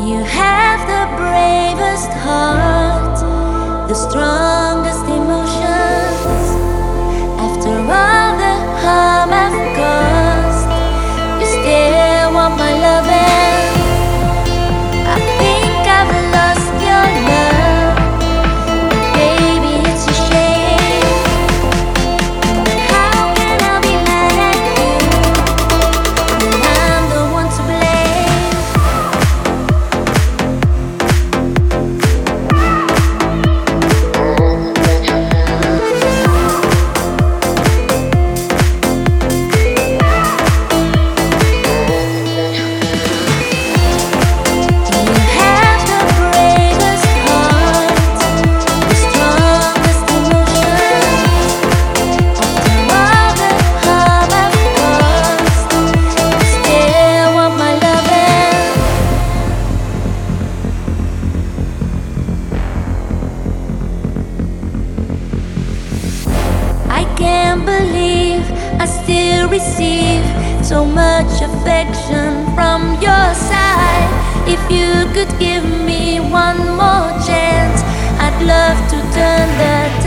You have the bravest heart, the strongest emotions. After all the harm I've caused, you still want my loving. I think I've lost your love, but baby, it's a shame. How can I be mad at you when I'm the one to blame? You have the bravest heart, the strongest emotions. After all the harm I've caused, you still want my loving. I can't believe I still receive so much affection from your side. If you could give me one more chance, I'd love to turn the